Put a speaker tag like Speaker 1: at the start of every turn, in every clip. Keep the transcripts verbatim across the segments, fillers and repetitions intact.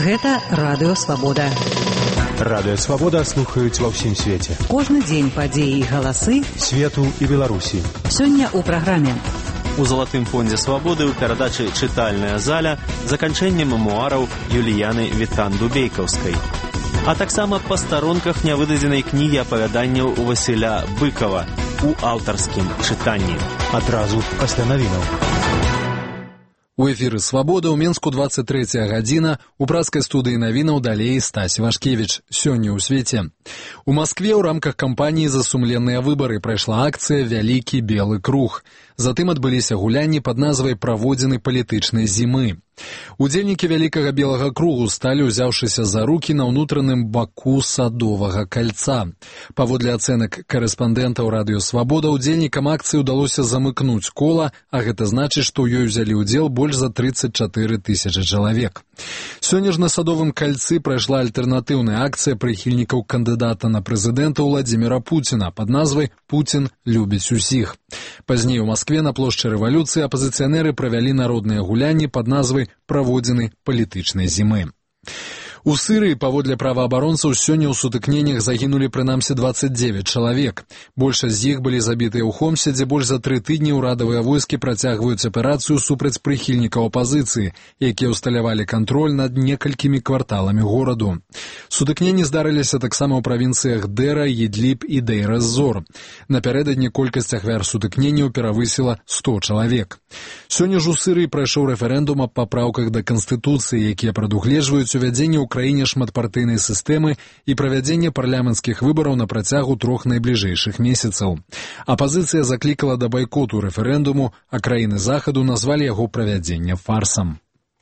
Speaker 1: Гэта Радыё Свабода.
Speaker 2: Радыё Свабода слухаюць ва ўсім свеце.
Speaker 1: Кожны дзень падзеі і галасы
Speaker 2: свету і Беларусі.
Speaker 1: Сёння ў праграме.
Speaker 3: У залатым фондзе свабоды ў перадачы «Чытальная заля» заканчэнне мемуараў Юліяны Вітан-Дубейкаўскай. А таксама па старонках нявыдадзенай кнігі апавяданняў у Васіля Быкава у аўтарскім чытанні.
Speaker 2: Адразу пасля навінаў.
Speaker 4: У эфіры «Свабода» ў Менску двадцать третья гадзіна, у праскай студыі навінаў далей Стась Вашкевіч. Сёння ў свеце. У Маскве ў рамках кампаніі «За сумленныя выбары» прайшла акцыя «Вялікі белы круг». Затым адбыліся гулянні пад назвай «Праводзіны палітычнай зімы». Удзельнікі Вялікага белага кругу сталі, узяўшыся за рукі на ўнутраным баку садовага кальца. Паводле ацэнак карэспандэнтаў Радыё Свабода, удзельнікам акцыі ўдалося замыкнуць кола, а гэта значыць, што ў ёй узялі ўдзел больш за тридцать четыре тысячы чалавек. Сёння ж на садовым кальцы прайшла альтэрнатыўная акцыя прыхільнікаў кандыдата на прэзідэнта Владзіміра Пуціна пад назвай «Пуцін любіць усіх». Пазней у Маскве на плошчы рэвалюцыі апазіцыянеры правялі народныя гулянні пад назвай «Праводзіны палітычнай зімы». У Сырыі, паводле праваабаронцаў, сёння ў сутыкненнях загінулі прынамсі двадцать девять чалавек. Большасць з іх былі забітыя ў Хомсе, дзе больш за тры тыдні ўрадавыя войскі працягваюць аперацыю супраць прыхільнікаў апазіцыі, якія ўсталявалі кантроль над некалькімі кварталамі гораду. Сутыкненні здарыліся таксама ў правінцыях Дэра, Ідліб і Дейр-эз-Зор. Напярэдадні колькасць ахвяр сутыкненняў перавысіла сто чалавек. Сёння ж у Сырыі прайшоў рэферэндум аб папраўках да Канстытуцыі, якія прадугледжваюць увядзенне ў краіне шматпартыйнай сістэмы і правядзенне парламенцкіх выбараў на працягу трох найбліжэйшых месяцаў. Апазіцыя заклікала да байкоту рэферэндуму, а краіны захаду назвалі яго правядзенне фарсам.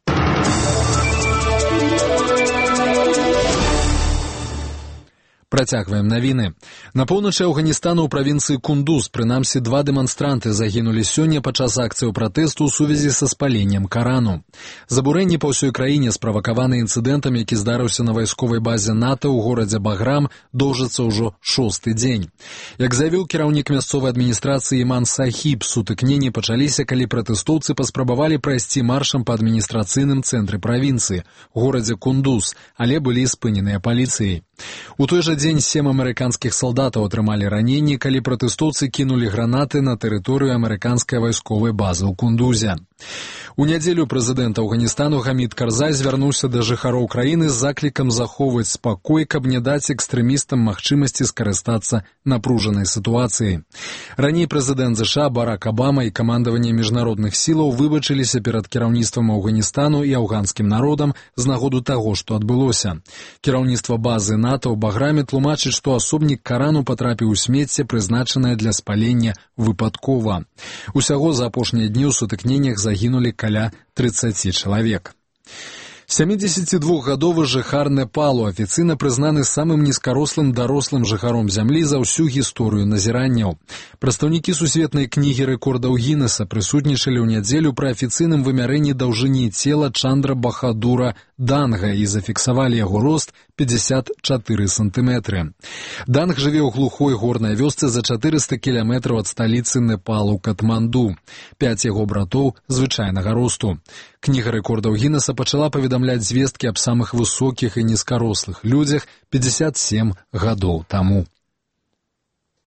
Speaker 4: Працягваем навіны. На поўначы Афганістану ў правінцыі Кундуз прынамсі два дэманстранты загінулі сёння падчас акцыяў пратэсту ў сувязі са спаленнем Карану. Забурэнні па ўсёй краіне, справакаваны інцыдэнтам, які здарыўся на вайсковай базе НАТО ў горадзе Баграм, доўжыцца ўжо шосты дзень. Як заявіў кіраўнік мясцовай адміністрацыі Іман Сахіб, сутыкненні пачаліся, калі пратэстоўцы паспрабавалі прайсці маршам па адміністрацыйным цэнтры правінцыі, горадзе Кундуз, але былі спыненыя паліцыяй. У той жа дзень сем амерыканскіх салдатаў атрымалі раненні, калі пратэстоўцы кінулі гранаты на тэрыторыю амерыканскай вайсковай базы ў Кундузе. У нядзелю прэзідэнт Афганістану Хамід Карзай звярнуўся да жыхароў краіны з заклікам захоўваць спакой, каб не даць экстрэмістам магчымасці скарыстацца напружанай сітуацыяй. Раней прэзідэнт ЗША Барак Абама і камандаванне міжнародных сілаў выбачыліся перад кіраўніцтвам Афганістану і афганскім народам з нагоду таго, што адбылося. Кіраўніцтва базы НАТО ў Баграме тлумачыць, што асобнік Карану патрапіў у смецце, прызначанае для спалення выпадкова. Усяго за апошнія дні ў сутыкненнях загінулі каля тридцати чалавек. сямідзесяцідвухгадовы жыхар Непалу афіцыйна прызнаны самым нізкарослым дарослым жыхаром зямлі за ўсю гісторыю назіранняў. Прадстаўнікі сусветнай кнігі рэкордаў Гіннеса прысутнічалі ў нядзелю пры афіцыйным вымярэнні даўжыні цела Чандра Бахадура Данга і зафіксавалі яго рост пятьдесят четыре сантыметры. Данг жыве ў глухой горнай вёсцы за чатырыста кіламетраў ад сталіцы Непалу Катманду. Пяць яго братоў звычайнага росту. Кніга рэкордаў Гіннеса пачала паведамляць звесткі аб самых высокіх і нізкарослых людзях пятьдесят семь гадоў таму.